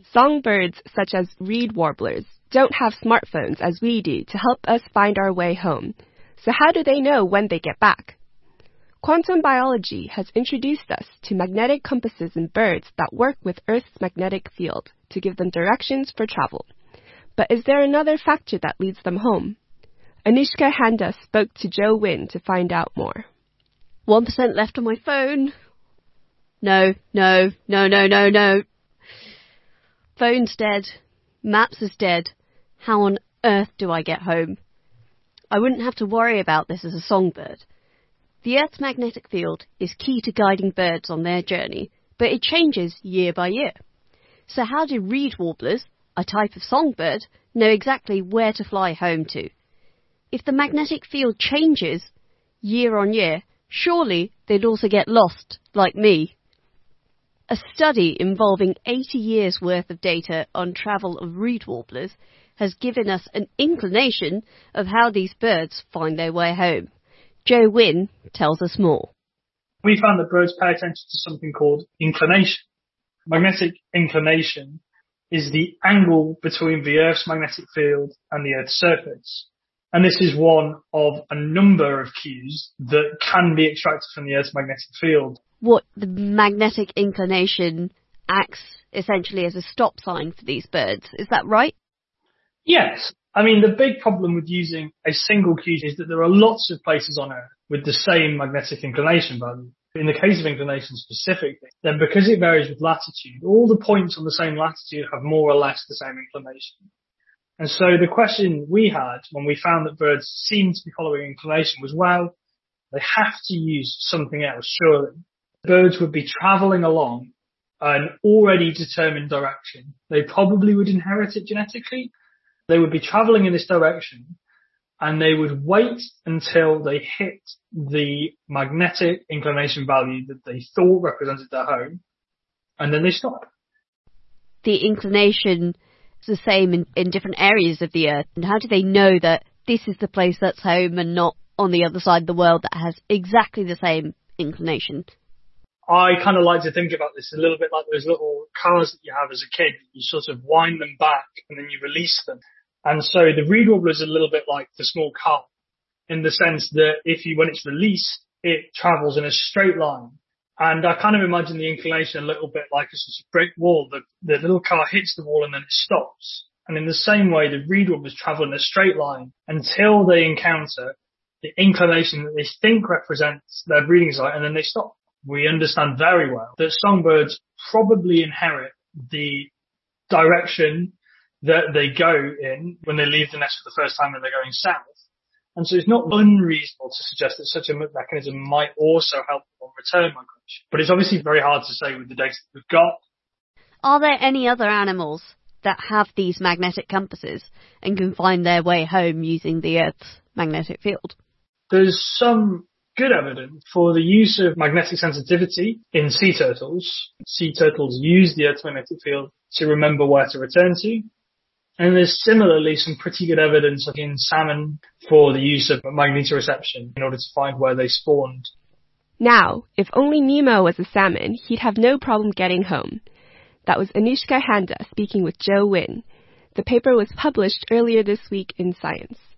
Songbirds such as reed warblers don't have smartphones as we do to help us find our way home. So how do they know when they get back? Quantum biology has introduced us to magnetic compasses in birds that work with Earth's magnetic field to give them directions for travel. But is there another factor that leads them home? Anushka Handa spoke to Joe Wynn to find out more. 1% left on my phone. No. Phone's dead. Maps is dead. How on earth do I get home? I wouldn't have to worry about this as a songbird. The Earth's magnetic field is key to guiding birds on their journey, but it changes year by year. So how do reed warblers, a type of songbird, know exactly where to fly home to? If the magnetic field changes year on year, surely they'd also get lost, like me. A study involving 80 years' worth of data on travel of reed warblers has given us an inclination of how these birds find their way home. Joe Wynn tells us more. We found that birds pay attention to something called inclination. Magnetic inclination is the angle between the Earth's magnetic field and the Earth's surface. And this is one of a number of cues that can be extracted from the Earth's magnetic field. What, the magnetic inclination acts essentially as a stop sign for these birds, is that right? Yes. I mean, the big problem with using a single cue is that there are lots of places on Earth with the same magnetic inclination value. In the case of inclination specifically, then because it varies with latitude, all the points on the same latitude have more or less the same inclination. And so the question we had when we found that birds seemed to be following inclination was, well, they have to use something else, surely. Birds would be travelling along an already determined direction. They probably would inherit it genetically. They would be travelling in this direction and they would wait until they hit the magnetic inclination value that they thought represented their home, and then they stop. The inclination is the same in different areas of the Earth. And how do they know that this is the place that's home and not on the other side of the world that has exactly the same inclination? I kind of like to think about this a little bit like those little cars that you have as a kid. You sort of wind them back and then you release them. And so the reed warbler is a little bit like the small car in the sense that when it's released, it travels in a straight line. And I kind of imagine the inclination a little bit like a sort of brick wall. The little car hits the wall and then it stops. And in the same way, the reed warblers travel in a straight line until they encounter the inclination that they think represents their breeding site, and then they stop. We understand very well that songbirds probably inherit the direction that they go in when they leave the nest for the first time and they're going south. And so it's not unreasonable to suggest that such a mechanism might also help on return migration. But it's obviously very hard to say with the data that we've got. Are there any other animals that have these magnetic compasses and can find their way home using the Earth's magnetic field? There's some good evidence for the use of magnetic sensitivity in sea turtles. Sea turtles use the Earth's magnetic field to remember where to return to. And there's similarly some pretty good evidence in salmon for the use of magnetoreception in order to find where they spawned. Now, if only Nemo was a salmon, he'd have no problem getting home. That was Anushka Handa speaking with Joe Wynn. The paper was published earlier this week in Science.